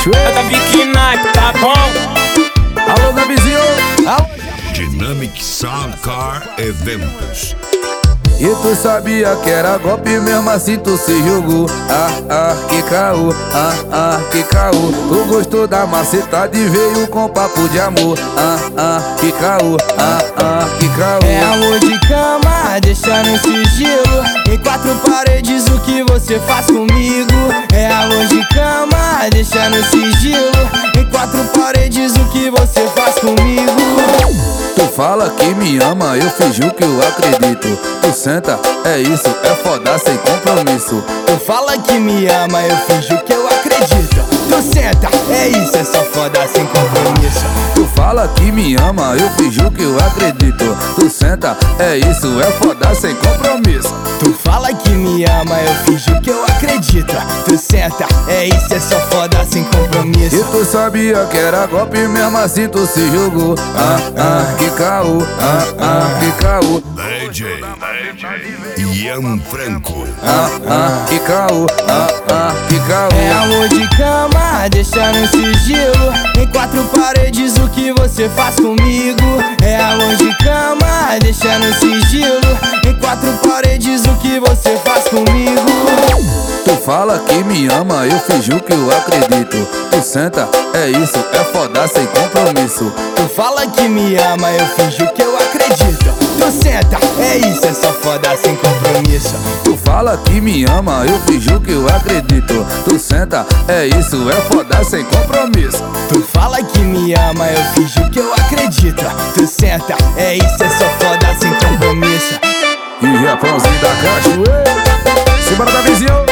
cachoeira. Da Vicky Nike, tá bom? Alô, Davizinho. Alô. Dynamic Sound Car Eventos. E tu sabia que era golpe, mesmo assim tu se jogou. Que caô, que caô. Tu gostou da macetada e veio com papo de amor. Que caô, que caô. É amor de cama, deixa no sigilo. Em quatro paredes o que você faz comigo. É amor de cama, deixa no sigilo. Em quatro paredes o que você faz comigo. Tu fala que me ama, eu finjo que eu acredito. Tu senta, é isso, é foda sem compromisso. Tu fala que me ama, eu finjo que eu acredito. Tu senta, é isso, é só foda sem compromisso. Tu fala que me ama, eu finjo que eu acredito. Tu senta, é isso, é foda sem compromisso. Tu fala que me ama, eu finjo que eu acredito. Tu senta, é isso, é só foda sem compromisso. E tu sabia que era golpe, mesmo assim tu se jogou. Que caô, que caô. DJ Ian Franco. Que caô, que caô. É amor de cama, deixa no sigilo. Em quatro paredes o que você faz comigo. É amor de cama, deixa no sigilo. Em quatro paredes o que você faz comigo. Tu fala que me ama, eu finjo que eu acredito. Tu senta, é isso, é foda sem compromisso. Tu fala que me ama, eu finjo que eu acredito. Tu senta, é isso, é só foda sem compromisso. Tu fala que me ama, eu finjo que eu acredito. Tu senta, é isso, é foda sem compromisso. Tu fala que me ama, eu finjo que eu acredito. Tu senta, é isso, é só foda sem compromisso. E Japãozinho da cachoeira, simbora da vizinho.